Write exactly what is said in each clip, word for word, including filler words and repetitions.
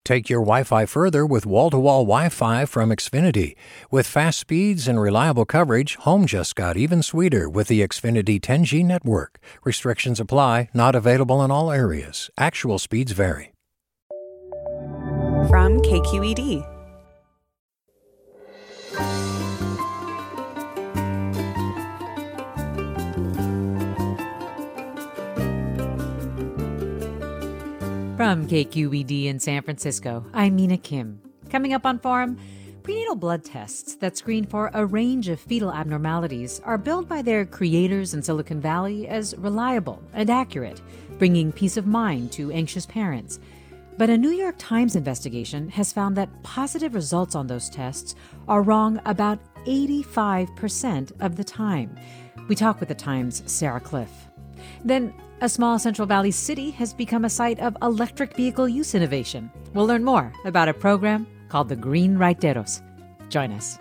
Take your Wi-Fi further with wall-to-wall Wi-Fi from Xfinity. With fast speeds and reliable coverage, home just got even sweeter with the Xfinity ten G network. Restrictions apply, not available in all areas. Actual speeds vary. From K Q E D. From K Q E D in San Francisco, I'm Mina Kim. Coming up on Forum, prenatal blood tests that screen for a range of fetal abnormalities are billed by their creators in Silicon Valley as reliable and accurate, bringing peace of mind to anxious parents. But a New York Times investigation has found that positive results on those tests are wrong about eighty-five percent of the time. We talk with the Times' Sarah Kliff. Then, a small Central Valley city has become a site of electric vehicle use innovation. We'll learn more about a program called the Green Raiteros. Join us.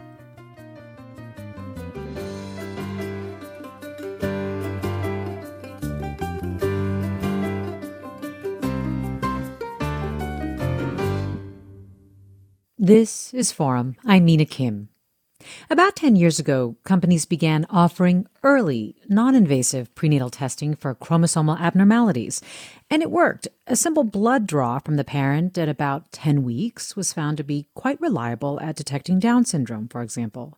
This is Forum. I'm Mina Kim. About ten years ago, companies began offering early, non-invasive prenatal testing for chromosomal abnormalities. And it worked. A simple blood draw from the parent at about ten weeks was found to be quite reliable at detecting Down syndrome, for example.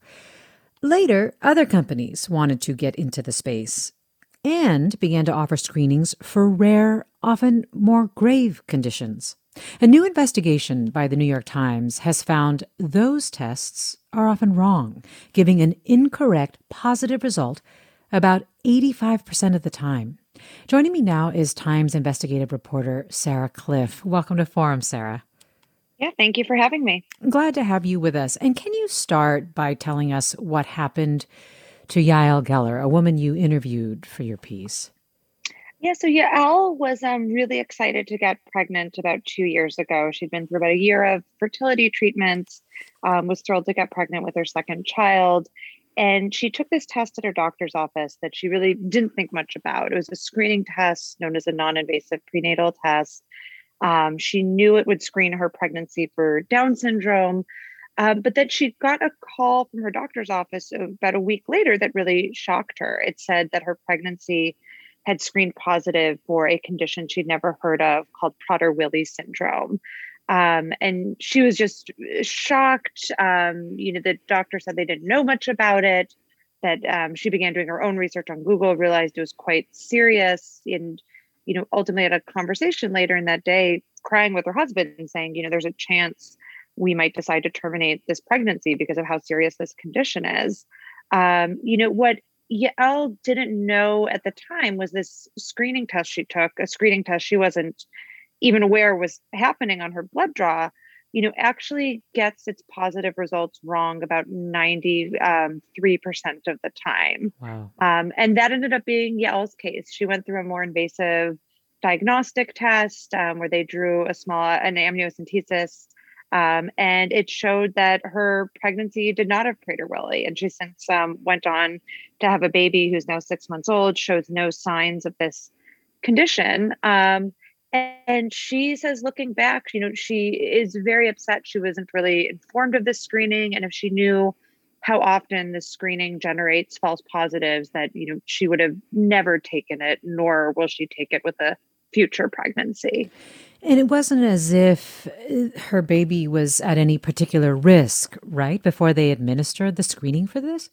Later, other companies wanted to get into the space and began to offer screenings for rare, often more grave conditions. A new investigation by the New York Times has found those tests are often wrong, giving an incorrect positive result about eighty-five percent of the time. Joining me now is Times investigative reporter Sarah Kliff. Welcome to Forum, Sarah. Yeah, thank you for having me. I'm glad to have you with us. And can you start by telling us what happened to Yael Geller, a woman you interviewed for your piece? Yeah, so Yael was um, really excited to get pregnant about two years ago. She'd been through about a year of fertility treatments, um, was thrilled to get pregnant with her second child. And she took this test at her doctor's office that she really didn't think much about. It was a screening test known as a non-invasive prenatal test. Um, she knew it would screen her pregnancy for Down syndrome, um, but then she got a call from her doctor's office about a week later that really shocked her. It said that her pregnancy had screened positive for a condition she'd never heard of called Prader-Willi syndrome. Um, and she was just shocked. Um, you know, the doctor said they didn't know much about it, that um, she began doing her own research on Google, realized it was quite serious, and, you know, ultimately had a conversation later in that day, crying with her husband and saying, you know, there's a chance we might decide to terminate this pregnancy because of how serious this condition is. Um, you know, what Yael didn't know at the time was this screening test she took, a screening test she wasn't even aware was happening on her blood draw, you know, actually gets its positive results wrong about ninety-three percent of the time. Wow. Um, and that ended up being Yael's case. She went through a more invasive diagnostic test um, where they drew a small, an amniocentesis, Um, and it showed that her pregnancy did not have Prader-Willi. And she since um, went on to have a baby who's now six months old, shows no signs of this condition. Um, and, and she says, looking back, you know, she is very upset. She wasn't really informed of this screening. And if she knew how often this screening generates false positives, that, you know, she would have never taken it, nor will she take it with a future pregnancy. And it wasn't as if her baby was at any particular risk, right, before they administered the screening for this?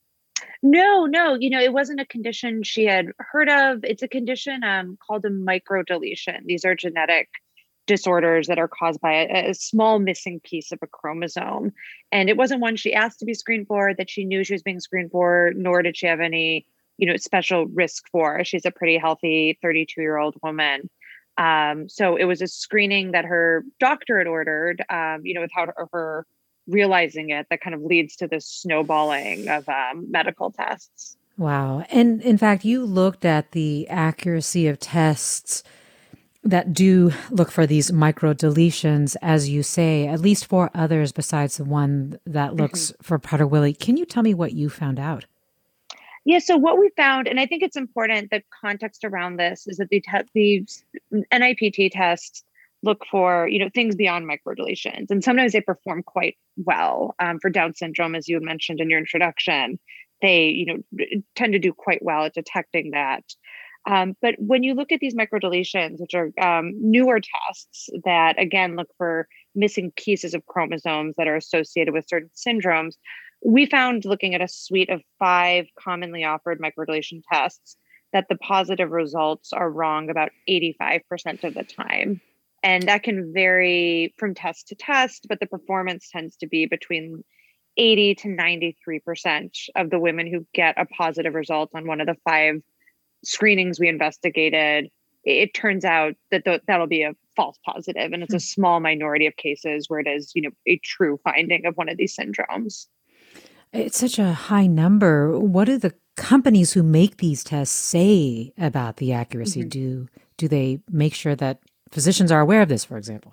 No, no. You know, it wasn't a condition she had heard of. It's a condition um, called a microdeletion. These are genetic disorders that are caused by a, a small missing piece of a chromosome. And it wasn't one she asked to be screened for, that she knew she was being screened for, nor did she have any, you know, special risk for. She's a pretty healthy thirty-two-year-old woman. Um, so it was a screening that her doctor had ordered, um, you know, without her, her realizing it, that kind of leads to this snowballing of um, medical tests. Wow. And in fact, you looked at the accuracy of tests that do look for these micro deletions, as you say, at least four others besides the one that looks mm-hmm. for Prader-Willi. Can you tell me what you found out? Yeah, so what we found, and I think it's important, the context around this is that the, te- the N I P T test look for, you know, things beyond microdeletions. And sometimes they perform quite well. Um, for Down syndrome, as you had mentioned in your introduction, they, you know, tend to do quite well at detecting that. Um, but when you look at these microdeletions, which are um, newer tests that, again, look for missing pieces of chromosomes that are associated with certain syndromes, we found, looking at a suite of five commonly offered microdeletion tests, that the positive results are wrong about eighty-five percent of the time. And that can vary from test to test, but the performance tends to be between eighty to ninety-three percent of the women who get a positive result on one of the five screenings we investigated. It turns out that th- that'll be a false positive, and it's a small minority of cases where it is, you know, a true finding of one of these syndromes. It's such a high number. What do the companies who make these tests say about the accuracy? Mm-hmm. Do do they make sure that physicians are aware of this, for example?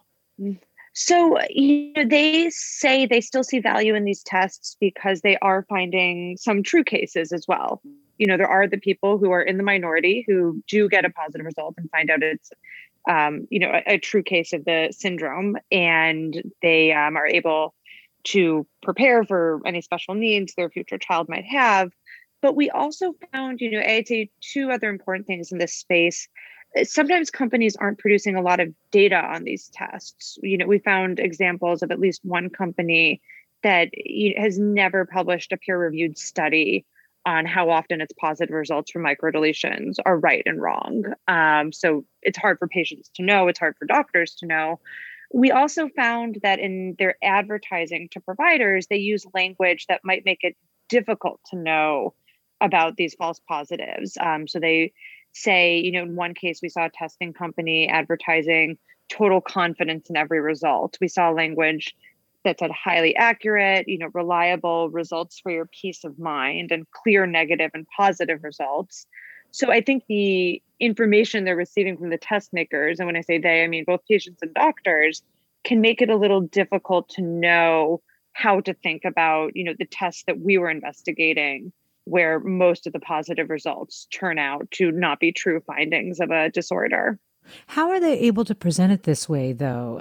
So, you know, they say they still see value in these tests because they are finding some true cases as well. You know, there are the people who are in the minority who do get a positive result and find out it's, um, you know, a, a true case of the syndrome, and they um, are able to prepare for any special needs their future child might have. But we also found, you know, I'd say two other important things in this space. Sometimes companies aren't producing a lot of data on these tests. You know, we found examples of at least one company that has never published a peer-reviewed study on how often its positive results from microdeletions are right and wrong. Um, so it's hard for patients to know. It's hard for doctors to know. We also found that in their advertising to providers, they use language that might make it difficult to know about these false positives. Um, so they say, you know, in one case, we saw a testing company advertising total confidence in every result. We saw language that said highly accurate, you know, reliable results for your peace of mind, and clear negative and positive results. So I think the information they're receiving from the test makers, and when I say they, I mean both patients and doctors, can make it a little difficult to know how to think about, you know, the tests that we were investigating, where most of the positive results turn out to not be true findings of a disorder. How are they able to present it this way, though?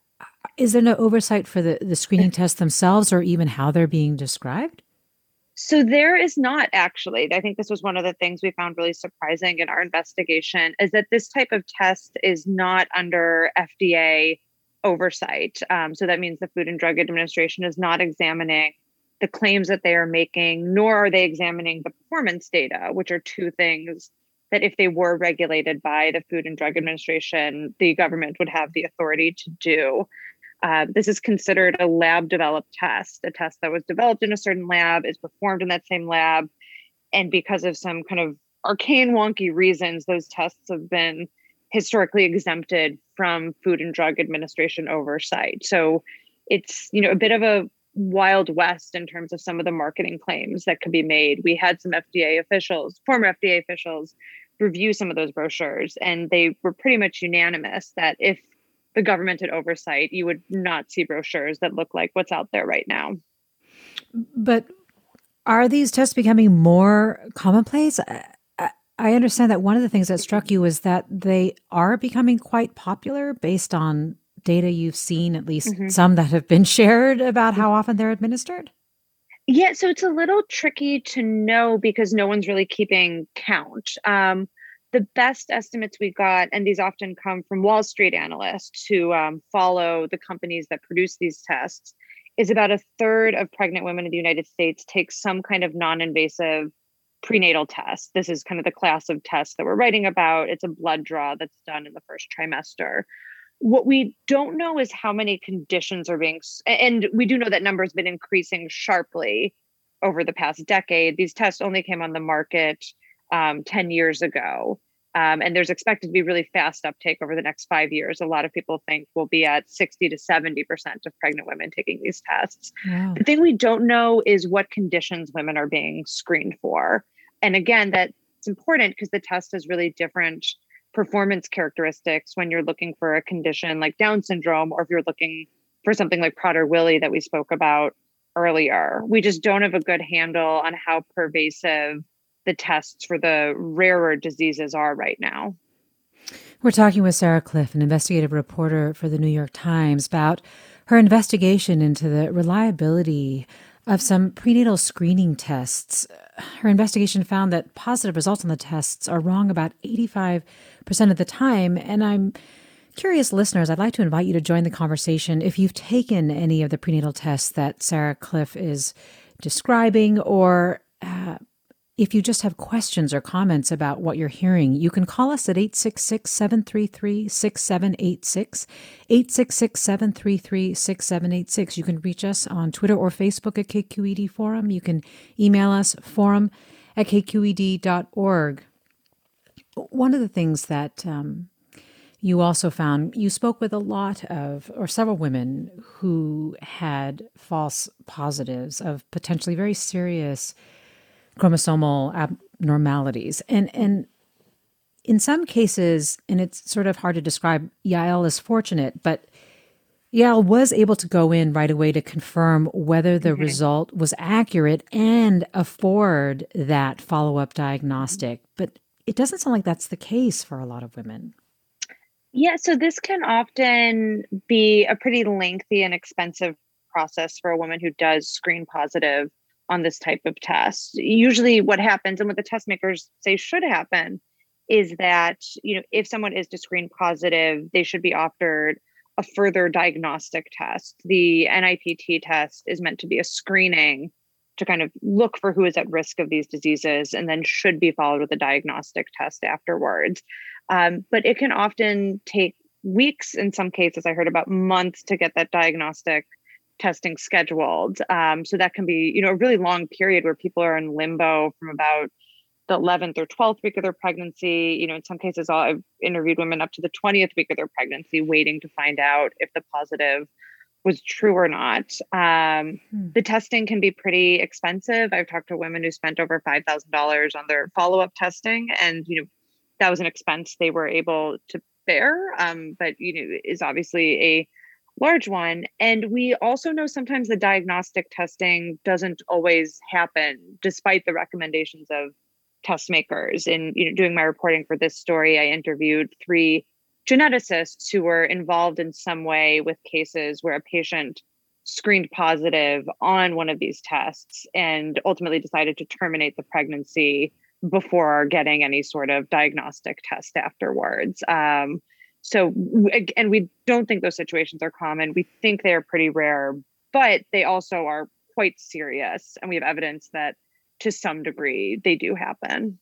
Is there no oversight for the, the screening tests themselves, or even how they're being described? So there is not, actually. I think this was one of the things we found really surprising in our investigation, is that this type of test is not under F D A oversight. Um, so that means the Food and Drug Administration is not examining the claims that they are making, nor are they examining the performance data, which are two things that if they were regulated by the Food and Drug Administration, the government would have the authority to do. Uh, this is considered a lab-developed test, a test that was developed in a certain lab, is performed in that same lab. And because of some kind of arcane, wonky reasons, those tests have been historically exempted from Food and Drug Administration oversight. So it's, you know, a bit of a Wild West in terms of some of the marketing claims that could be made. We had some F D A officials, former F D A officials, review some of those brochures, and they were pretty much unanimous that if the government had oversight, you would not see brochures that look like what's out there right now. But are these tests becoming more commonplace? I, I understand that one of the things that struck you was that they are becoming quite popular based on data you've seen, at least mm-hmm. some that have been shared about how often they're administered? Yeah, so it's a little tricky to know because no one's really keeping count. Um, the best estimates we got, and these often come from Wall Street analysts who um, follow the companies that produce these tests, is about a third of pregnant women in the United States take some kind of non-invasive prenatal test. This is kind of the class of tests that we're writing about. It's a blood draw that's done in the first trimester. What we don't know is how many conditions are being, and we do know that number has been increasing sharply over the past decade. These tests only came on the market um, ten years ago. Um, and there's expected to be really fast uptake over the next five years. A lot of people think we'll be at sixty to seventy percent of pregnant women taking these tests. Wow. The thing we don't know is what conditions women are being screened for. And again, that's important because the test has really different performance characteristics when you're looking for a condition like Down syndrome, or if you're looking for something like Prader-Willi that we spoke about earlier. We just don't have a good handle on how pervasive the tests for the rarer diseases are right now. We're talking with Sarah Kliff, an investigative reporter for the New York Times, about her investigation into the reliability of some prenatal screening tests. Her investigation found that positive results on the tests are wrong about eighty-five percent of the time. And I'm curious, listeners, I'd like to invite you to join the conversation if you've taken any of the prenatal tests that Sarah Kliff is describing, or uh, if you just have questions or comments about what you're hearing. You can call us at eight six six, seven three three, six seven eight six, eight six six, seven three three, six seven eight six. You can reach us on Twitter or Facebook at K Q E D Forum. You can email us, forum at k q e d dot org. One of the things that um, you also found, you spoke with a lot of, or several women who had false positives of potentially very serious chromosomal abnormalities. And and in some cases, and it's sort of hard to describe, Yael is fortunate, but Yael was able to go in right away to confirm whether the mm-hmm. result was accurate and afford that follow-up diagnostic. But it doesn't sound like that's the case for a lot of women. Yeah, so this can often be a pretty lengthy and expensive process for a woman who does screen positive on this type of test. Usually what happens, and what the test makers say should happen, is that, you know, if someone is to screen positive, they should be offered a further diagnostic test. The N I P T test is meant to be a screening to kind of look for who is at risk of these diseases, and then should be followed with a diagnostic test afterwards. Um, but it can often take weeks, in some cases, I heard about months, to get that diagnostic testing scheduled. Um, so that can be, you know, a really long period where people are in limbo from about the eleventh or twelfth week of their pregnancy. You know, in some cases, I've interviewed women up to the twentieth week of their pregnancy, waiting to find out if the positive was true or not. Um, hmm. The testing can be pretty expensive. I've talked to women who spent over five thousand dollars on their follow-up testing, and, you know, that was an expense they were able to bear, um, but, you know, is obviously a large one. And we also know sometimes the diagnostic testing doesn't always happen, despite the recommendations of test makers. In, you know, doing my reporting for this story, I interviewed three geneticists who were involved in some way with cases where a patient screened positive on one of these tests and ultimately decided to terminate the pregnancy before getting any sort of diagnostic test afterwards. Um, So, and we don't think those situations are common. We think they're pretty rare, but they also are quite serious. And we have evidence that to some degree they do happen.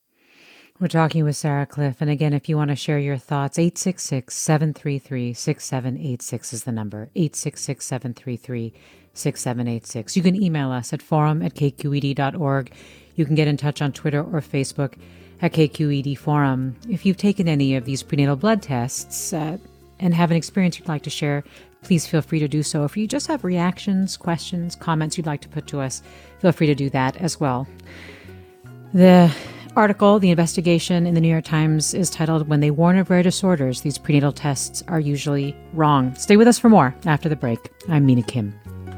We're talking with Sarah Kliff. And again, if you want to share your thoughts, eight six six, seven three three, six seven eight six is the number. eight six six, seven three three, six seven eight six. You can email us at forum at k q e d dot org. You can get in touch on Twitter or Facebook at K Q E D Forum. If you've taken any of these prenatal blood tests uh, and have an experience you'd like to share, please feel free to do so. If you just have reactions, questions, comments you'd like to put to us, feel free to do that as well. The article, the investigation in the New York Times, is titled, "When They Warn of Rare Disorders, These Prenatal Tests Are Usually Wrong." Stay with us for more after the break. I'm Mina Kim.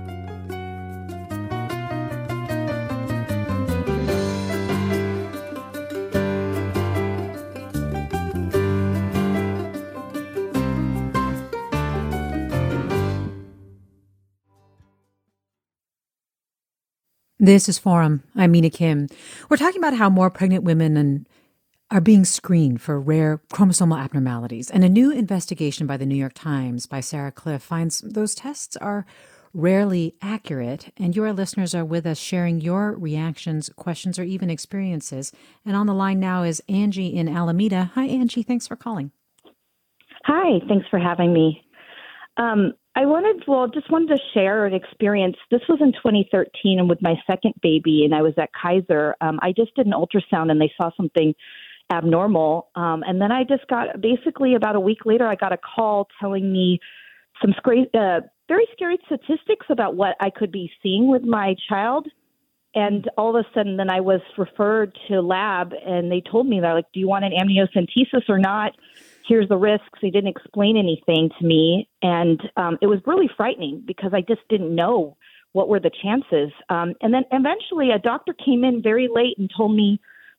This is Forum. I'm Mina Kim. We're talking about how more pregnant women and are being screened for rare chromosomal abnormalities. And a new investigation by the New York Times by Sarah Kliff finds those tests are rarely accurate. And your listeners are with us sharing your reactions, questions, or even experiences. And on the line now is Angie in Alameda. Hi, Angie. Thanks for calling. Hi. Thanks for having me. Um, I wanted, well, just wanted to share an experience. This was in twenty thirteen and with my second baby, and I was at Kaiser. Um, I just did an ultrasound and they saw something abnormal. Um, and then I just got, basically about a week later, I got a call telling me some scra- uh, very scary statistics about what I could be seeing with my child. And all of a sudden, then I was referred to lab, and they told me, they're like, do you want an amniocentesis or not? Here's the risks. They didn't explain anything to me. And um, it was really frightening because I just didn't know what were the chances. Um, and then eventually a doctor came in very late and told me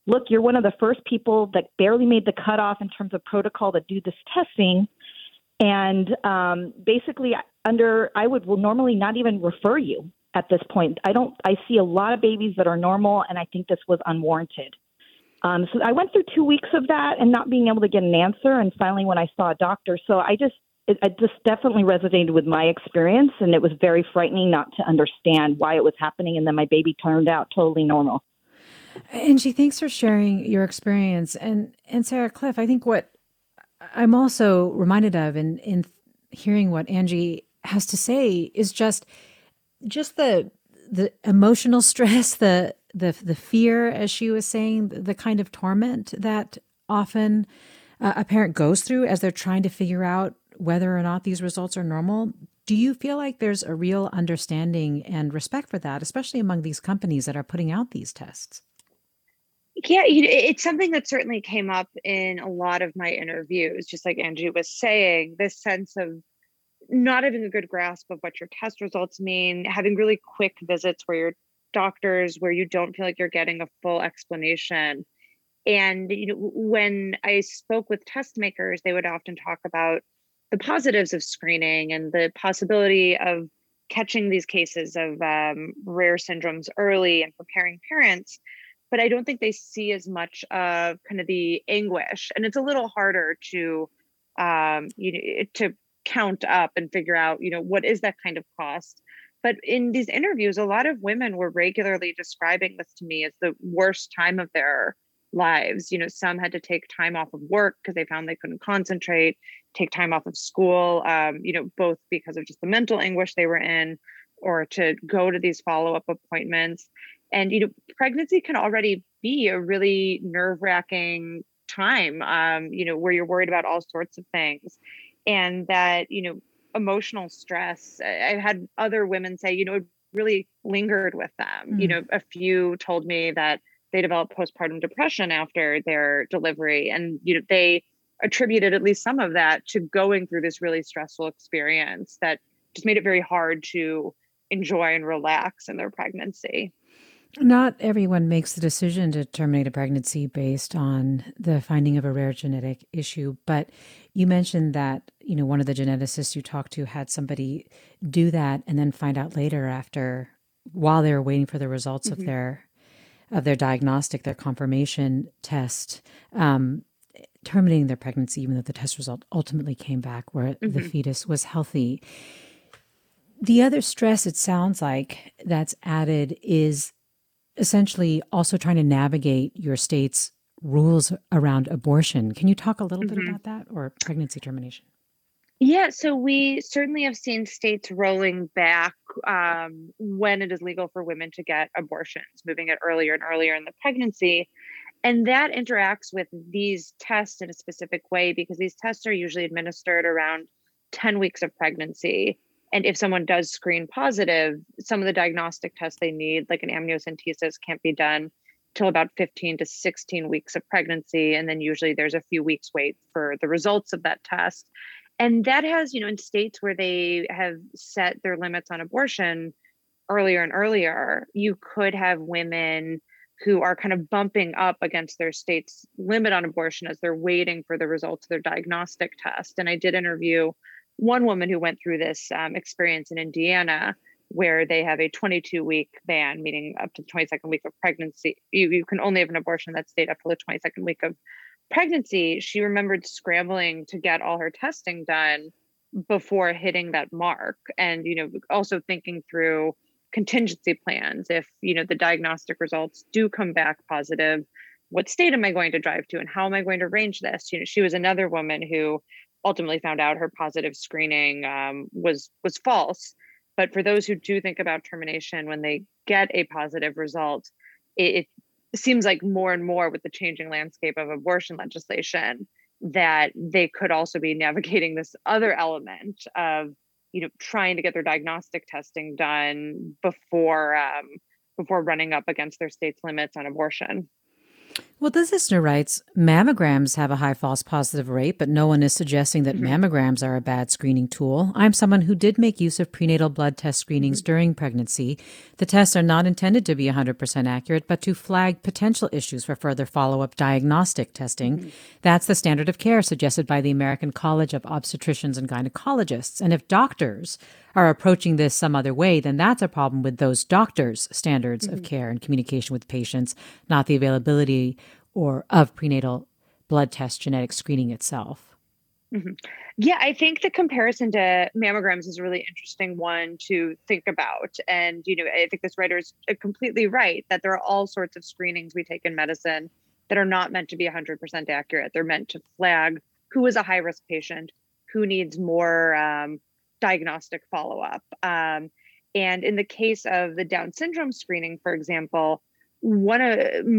look, you're one of the first people that barely made the cutoff in terms of protocol to do this testing. And um, basically, under I would will normally not even refer you at this point. I don't. I see a lot of babies that are normal, and I think this was unwarranted. Um, so I went through two weeks of that and not being able to get an answer. And finally, when I saw a doctor, so I just it, it just definitely resonated with my experience, and it was very frightening not to understand why it was happening. And then my baby turned out totally normal. Angie, thanks for sharing your experience. And and Sarah Cliff, I think what I'm also reminded of in, in hearing what Angie has to say is just just the the emotional stress, the the the fear, as she was saying, the, the kind of torment that often uh, a parent goes through as they're trying to figure out whether or not these results are normal. Do you feel like there's a real understanding and respect for that, especially among these companies that are putting out these tests? Yeah, it's something that certainly came up in a lot of my interviews, just like Angie was saying, this sense of not having a good grasp of what your test results mean, having really quick visits where your doctors, where you don't feel like you're getting a full explanation. And you know, when I spoke with test makers, they would often talk about the positives of screening and the possibility of catching these cases of um, rare syndromes early and preparing parents. But I don't think they see as much of kind of the anguish. And it's a little harder to, um, you know, to count up and figure out, you know, what is that kind of cost. But in these interviews, a lot of women were regularly describing this to me as the worst time of their lives. You know, some had to take time off of work because they found they couldn't concentrate, take time off of school, um, you know, both because of just the mental anguish they were in, or to go to these follow-up appointments. And, you know, pregnancy can already be a really nerve-wracking time, um, you know, where you're worried about all sorts of things. And that, you know, emotional stress, I've had other women say, you know, it really lingered with them. Mm. You know, a few told me that they developed postpartum depression after their delivery. And, you know, they attributed at least some of that to going through this really stressful experience that just made it very hard to enjoy and relax in their pregnancy. Not everyone makes the decision to terminate a pregnancy based on the finding of a rare genetic issue, but you mentioned that, you know, one of the geneticists you talked to had somebody do that and then find out later after, while they were waiting for the results mm-hmm. of their of their diagnostic, their confirmation test, um, terminating their pregnancy, even though the test result ultimately came back where mm-hmm. the fetus was healthy. The other stress, it sounds like, that's added is essentially also trying to navigate your state's rules around abortion. Can you talk a little mm-hmm. bit about that, or pregnancy termination? Yeah, so we certainly have seen states rolling back um, when it is legal for women to get abortions, moving it earlier and earlier in the pregnancy. And that interacts with these tests in a specific way, because these tests are usually administered around ten weeks of pregnancy. And if someone does screen positive, some of the diagnostic tests they need, like an amniocentesis, can't be done till about fifteen to sixteen weeks of pregnancy. And then usually there's a few weeks wait for the results of that test. And that has, you know, in states where they have set their limits on abortion earlier and earlier, you could have women who are kind of bumping up against their state's limit on abortion as they're waiting for the results of their diagnostic test. And I did interview one woman who went through this um, experience in Indiana, where they have a twenty-two week ban, meaning up to the twenty-second week of pregnancy. You, you can only have an abortion in that state up to the twenty-second week of pregnancy. She remembered scrambling to get all her testing done before hitting that mark. And, you know, also thinking through contingency plans. If, you know, the diagnostic results do come back positive, what state am I going to drive to and how am I going to arrange this? You know, she was another woman who ultimately found out her positive screening um, was was false. But for those who do think about termination when they get a positive result, it, it seems like more and more with the changing landscape of abortion legislation that they could also be navigating this other element of, you know, trying to get their diagnostic testing done before um, before running up against their state's limits on abortion. Well, this listener writes, mammograms have a high false positive rate, but no one is suggesting that mm-hmm. mammograms are a bad screening tool. I'm someone who did make use of prenatal blood test screenings mm-hmm. during pregnancy. The tests are not intended to be one hundred percent accurate, but to flag potential issues for further follow-up diagnostic testing. Mm-hmm. That's the standard of care suggested by the American College of Obstetricians and Gynecologists. And if doctors are approaching this some other way, then that's a problem with those doctors' standards mm-hmm. of care and communication with patients, not the availability or of prenatal blood test genetic screening itself. Mm-hmm. Yeah, I think the comparison to mammograms is a really interesting one to think about. And, you know, I think this writer is completely right that there are all sorts of screenings we take in medicine that are not meant to be one hundred percent accurate. They're meant to flag who is a high-risk patient, who needs more um, diagnostic follow-up. Um, and in the case of the Down syndrome screening, for example, one of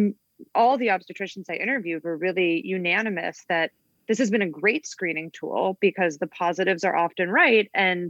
all the obstetricians I interviewed were really unanimous that this has been a great screening tool because the positives are often right. And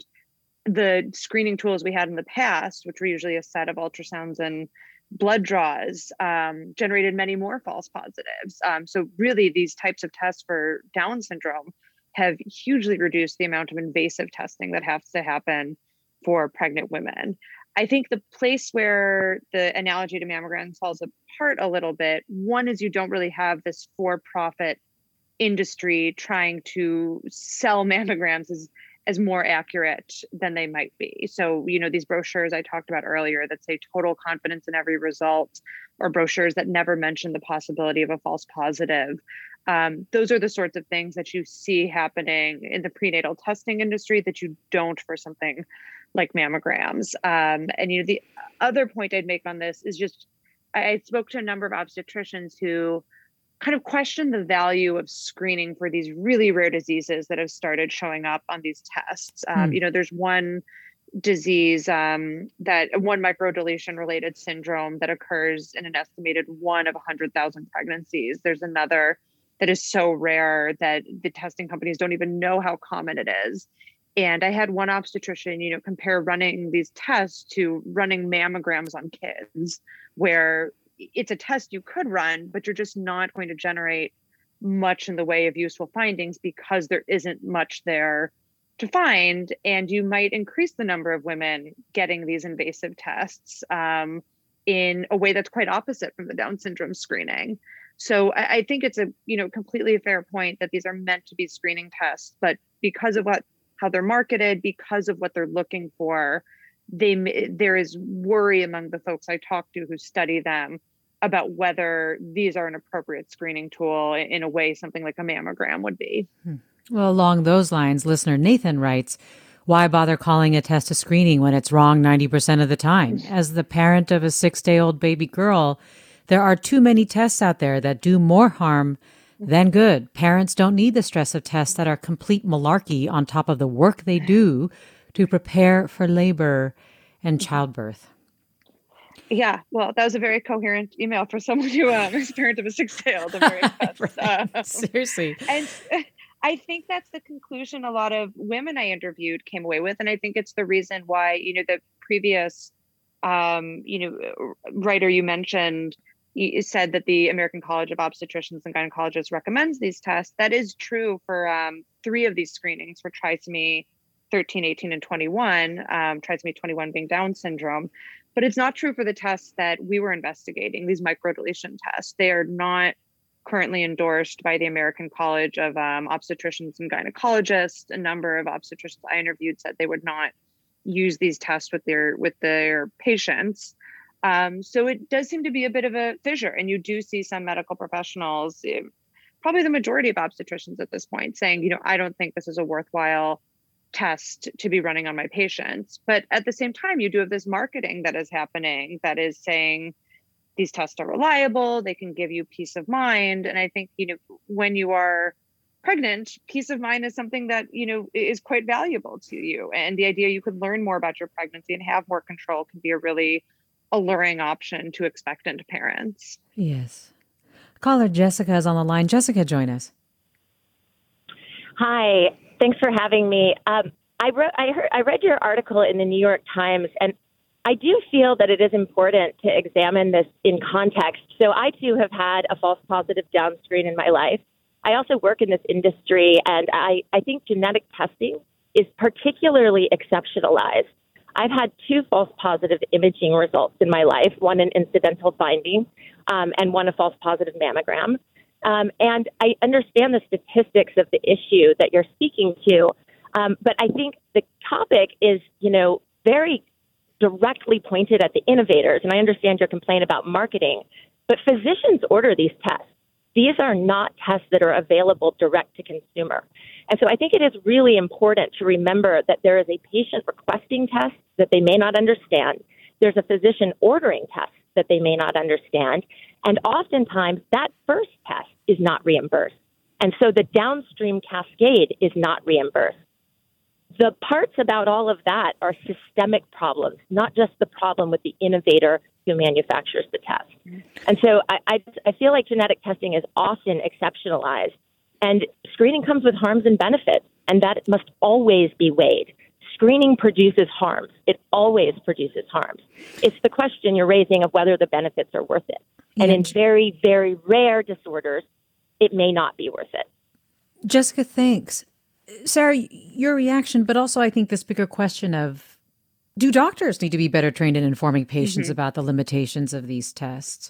the screening tools we had in the past, which were usually a set of ultrasounds and blood draws, um, generated many more false positives. Um, so really, these types of tests for Down syndrome have hugely reduced the amount of invasive testing that has to happen for pregnant women. I think the place where the analogy to mammograms falls apart a little bit, one is you don't really have this for-profit industry trying to sell mammograms as, as more accurate than they might be. So, you know, these brochures I talked about earlier that say total confidence in every result, or brochures that never mention the possibility of a false positive. Um, those are the sorts of things that you see happening in the prenatal testing industry that you don't for something like mammograms. Um, and, you know, the other point I'd make on this is just, I, I spoke to a number of obstetricians who kind of question the value of screening for these really rare diseases that have started showing up on these tests. Um, mm. You know, there's one disease, um, that one microdeletion related syndrome that occurs in an estimated one of one hundred thousand pregnancies. There's another that is so rare that the testing companies don't even know how common it is. And I had one obstetrician, you know, compare running these tests to running mammograms on kids, where it's a test you could run, but you're just not going to generate much in the way of useful findings because there isn't much there to find. And you might increase the number of women getting these invasive tests um, in a way that's quite opposite from the Down syndrome screening. So I, I think it's a, you know, completely a fair point that these are meant to be screening tests, but because of what how they're marketed, because of what they're looking for, they there is worry among the folks I talk to who study them about whether these are an appropriate screening tool in a way something like a mammogram would be. Well, along those lines, listener Nathan writes, why bother calling a test a screening when it's wrong ninety percent of the time? As the parent of a six-day-old baby girl, there are too many tests out there that do more harm than good. Parents don't need the stress of tests that are complete malarkey on top of the work they do to prepare for labor and childbirth. Yeah, well, that was a very coherent email for someone who um, is parent of a six-day-old. I'm very impressed. Right. Um, Seriously. And I think that's the conclusion a lot of women I interviewed came away with. And I think it's the reason why, you know, the previous, um, you know, writer you mentioned you said that the American College of Obstetricians and Gynecologists recommends these tests. That is true for um, three of these screenings for trisomy thirteen, eighteen, and twenty-one, um, trisomy twenty-one being Down syndrome. But it's not true for the tests that we were investigating, these microdeletion tests. They are not currently endorsed by the American College of um, Obstetricians and Gynecologists. A number of obstetricians I interviewed said they would not use these tests with their with their patients. Um, so it does seem to be a bit of a fissure, and you do see some medical professionals, probably the majority of obstetricians at this point, saying, you know, I don't think this is a worthwhile test to be running on my patients. But at the same time, you do have this marketing that is happening that is saying these tests are reliable, they can give you peace of mind. And I think, you know, when you are pregnant, peace of mind is something that, you know, is quite valuable to you. And the idea you could learn more about your pregnancy and have more control can be a really alluring option to expectant parents. Yes. Caller Jessica is on the line. Jessica, join us. Hi. Thanks for having me. Um, I wrote, I heard, I read your article in the New York Times, and I do feel that it is important to examine this in context. So I, too, have had a false positive downscreen in my life. I also work in this industry, and I, I think genetic testing is particularly exceptionalized. I've had two false positive imaging results in my life, one an incidental finding um, and one a false positive mammogram. Um, and I understand the statistics of the issue that you're speaking to, um, but I think the topic is, you know, very directly pointed at the innovators. And I understand your complaint about marketing, but physicians order these tests. These are not tests that are available direct to consumer. And so I think it is really important to remember that there is a patient requesting tests that they may not understand. There's a physician ordering tests that they may not understand. And oftentimes that first test is not reimbursed. And so the downstream cascade is not reimbursed. The parts about all of that are systemic problems, not just the problem with the innovator who manufactures the test. And so I, I, I feel like genetic testing is often exceptionalized, and screening comes with harms and benefits, and that must always be weighed. Screening produces harms. It always produces harms. It's the question you're raising of whether the benefits are worth it. And in very, very rare disorders, it may not be worth it. Jessica, thanks. Sarah, your reaction, but also I think this bigger question of, do doctors need to be better trained in informing patients mm-hmm. about the limitations of these tests?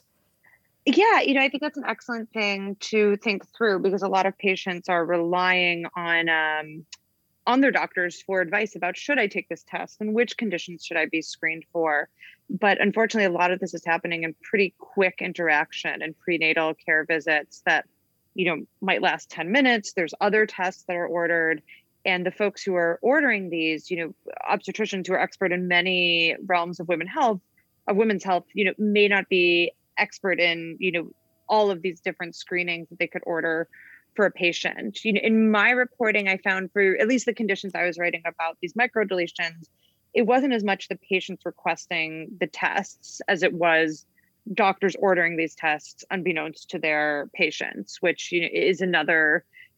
Yeah, you know, I think that's an excellent thing to think through, because a lot of patients are relying on um, on their doctors for advice about, should I take this test and which conditions should I be screened for? But unfortunately, a lot of this is happening in pretty quick interaction and prenatal care visits that, you know, might last ten minutes. There's other tests that are ordered. And the folks who are ordering these, you know, obstetricians who are expert in many realms of women's health, of women's health, you know, may not be expert in, you know, all of these different screenings that they could order for a patient. You know, in my reporting, I found for at least the conditions I was writing about, these microdeletions, it wasn't as much the patients requesting the tests as it was doctors ordering these tests unbeknownst to their patients, which, you know, is another,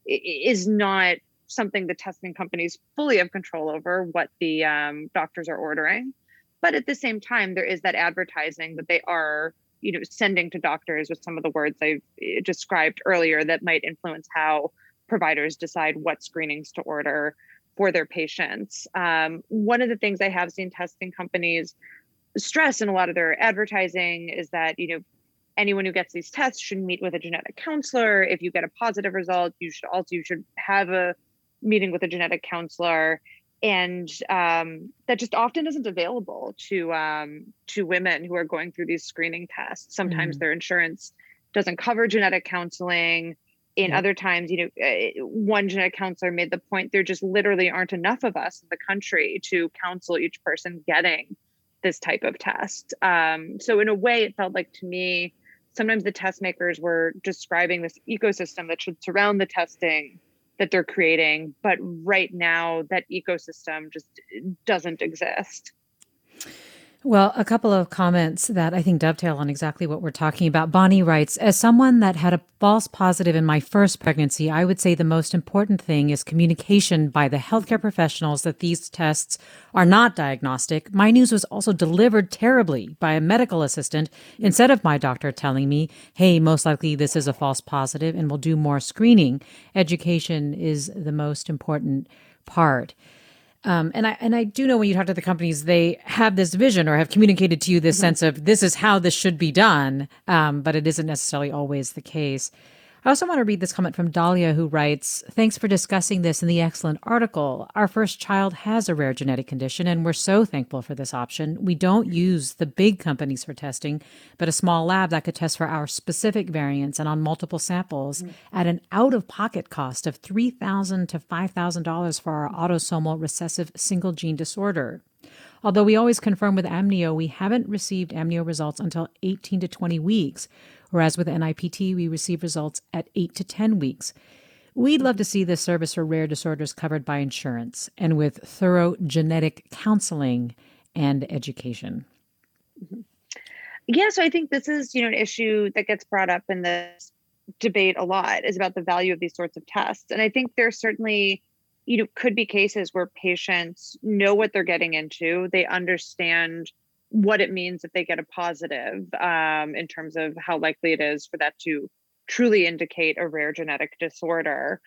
is not something the testing companies fully have control over, what the um, doctors are ordering. But at the same time, there is that advertising that they are, you know, sending to doctors with some of the words I described earlier that might influence how providers decide what screenings to order for their patients. Um, one of the things I have seen testing companies stress in a lot of their advertising is that, you know, anyone who gets these tests should meet with a genetic counselor. If you get a positive result, you should also, you should have a meeting with a genetic counselor. And um, that just often isn't available to um, to women who are going through these screening tests. Sometimes mm. their insurance doesn't cover genetic counseling. In yeah. other times, you know, uh, one genetic counselor made the point, there just literally aren't enough of us in the country to counsel each person getting this type of test. Um, so in a way, it felt like to me, sometimes the test makers were describing this ecosystem that should surround the testing that they're creating. But right now, that ecosystem just doesn't exist. Well, a couple of comments that I think dovetail on exactly what we're talking about. Bonnie writes, as someone that had a false positive in my first pregnancy, I would say the most important thing is communication by the healthcare professionals that these tests are not diagnostic. My news was also delivered terribly by a medical assistant instead of my doctor telling me, hey, most likely this is a false positive and we'll do more screening. Education is the most important part. Um, and I and I do know when you talk to the companies, they have this vision or have communicated to you this mm-hmm. sense of this is how this should be done, um, but it isn't necessarily always the case. I also want to read this comment from Dahlia, who writes, thanks for discussing this in the excellent article. Our first child has a rare genetic condition, and we're so thankful for this option. We don't use the big companies for testing, but a small lab that could test for our specific variants and on multiple samples mm-hmm. at an out-of-pocket cost of three thousand dollars to five thousand dollars for our autosomal recessive single-gene disorder. Although we always confirm with amnio, we haven't received amnio results until eighteen to twenty weeks, whereas with N I P T, we receive results at eight to ten weeks. We'd love to see this service for rare disorders covered by insurance and with thorough genetic counseling and education. Mm-hmm. Yeah, so I think this is, you know, an issue that gets brought up in this debate a lot, is about the value of these sorts of tests. And I think there's certainly, you know, could be cases where patients know what they're getting into. They understand what it means if they get a positive um, in terms of how likely it is for that to truly indicate a rare genetic disorder.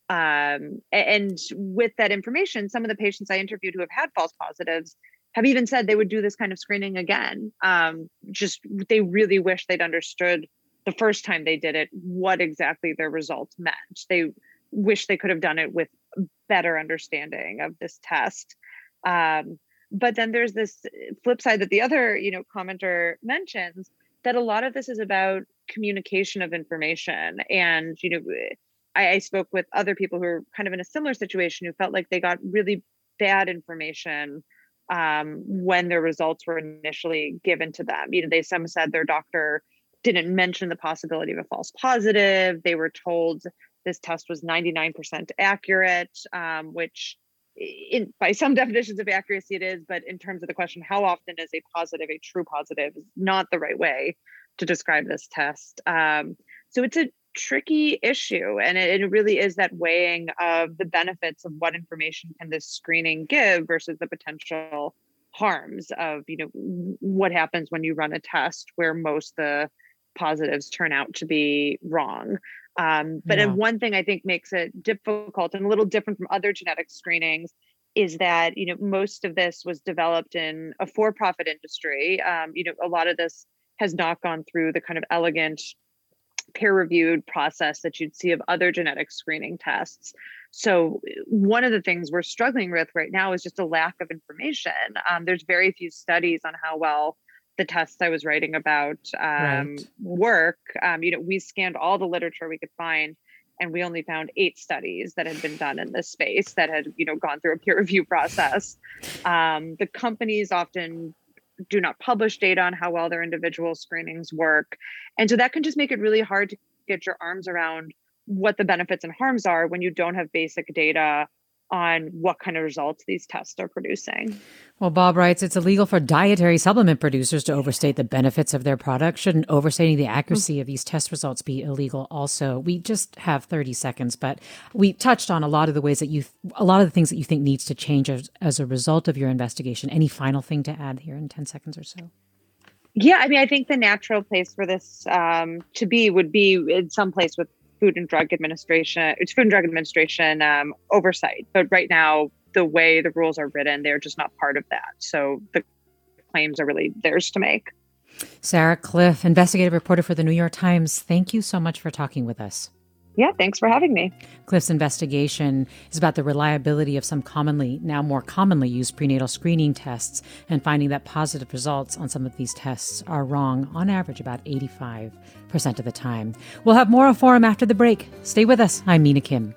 Um, and with that information, some of the patients I interviewed who have had false positives have even said they would do this kind of screening again. Um, just they really wish they'd understood the first time they did it, what exactly their results meant. They wish they could have done it with better understanding of this test. Um, but then there's this flip side that the other, you know, commenter mentions, that a lot of this is about communication of information. And, you know, I, I spoke with other people who are kind of in a similar situation who felt like they got really bad information um, when their results were initially given to them. You know, they some said their doctor didn't mention the possibility of a false positive. They were told this test was ninety-nine percent accurate, um, which in, by some definitions of accuracy it is, but in terms of the question, how often is a positive a true positive, is not the right way to describe this test. Um, so it's a tricky issue. And it, it really is that weighing of the benefits of what information can this screening give versus the potential harms of, you know, what happens when you run a test where most of the positives turn out to be wrong. Um, but yeah. one thing I think makes it difficult and a little different from other genetic screenings is that, you know, most of this was developed in a for-profit industry. Um, you know, a lot of this has not gone through the kind of elegant peer-reviewed process that you'd see of other genetic screening tests. So one of the things we're struggling with right now is just a lack of information. Um, there's very few studies on how well the tests I was writing about um, right. work. Um, you know, we scanned all the literature we could find, and we only found eight studies that had been done in this space that had, you know, gone through a peer review process. Um, the companies often do not publish data on how well their individual screenings work. And so that can just make it really hard to get your arms around what the benefits and harms are when you don't have basic data on what kind of results these tests are producing. Well, Bob writes, it's illegal for dietary supplement producers to overstate the benefits of their products. Shouldn't overstating the accuracy mm-hmm. of these test results be illegal also? We just have thirty seconds, but we touched on a lot of the ways that you, a lot of the things that you think needs to change as, as a result of your investigation. Any final thing to add here in ten seconds or so? Yeah, I mean, I think the natural place for this um, to be would be in some place with Food and Drug Administration, it's Food and Drug Administration um, oversight. But right now, the way the rules are written, they're just not part of that. So the claims are really theirs to make. Sarah Kliff, investigative reporter for the New York Times, thank you so much for talking with us. Yeah, thanks for having me. Kliff's investigation is about the reliability of some commonly, now more commonly used prenatal screening tests and finding that positive results on some of these tests are wrong, on average about eighty-five percent of the time. We'll have more on Forum after the break. Stay with us. I'm Mina Kim.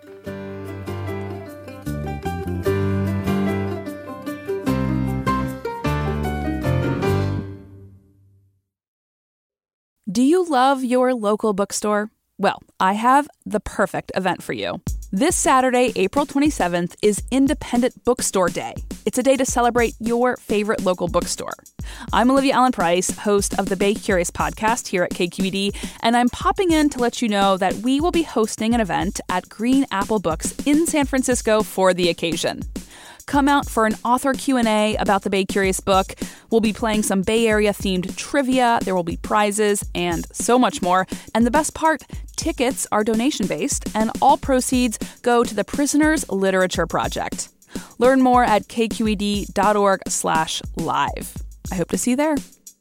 Do you love your local bookstore? Well, I have the perfect event for you. This Saturday, April twenty-seventh, is Independent Bookstore Day. It's a day to celebrate your favorite local bookstore. I'm Olivia Allen Price, host of the Bay Curious podcast here at K Q E D, and I'm popping in to let you know that we will be hosting an event at Green Apple Books in San Francisco for the occasion. Come out for an author Q and A about the Bay Curious book. We'll be playing some Bay Area-themed trivia. There will be prizes and so much more. And the best part, tickets are donation-based, and all proceeds go to the Prisoners Literature Project. Learn more at kqed.org slash live. I hope to see you there.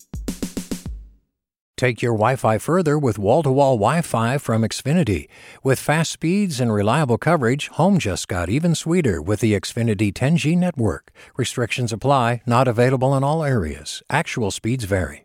Take your Wi-Fi further with wall-to-wall Wi-Fi from Xfinity. With fast speeds and reliable coverage, home just got even sweeter with the Xfinity ten G network. Restrictions apply, not available in all areas. Actual speeds vary.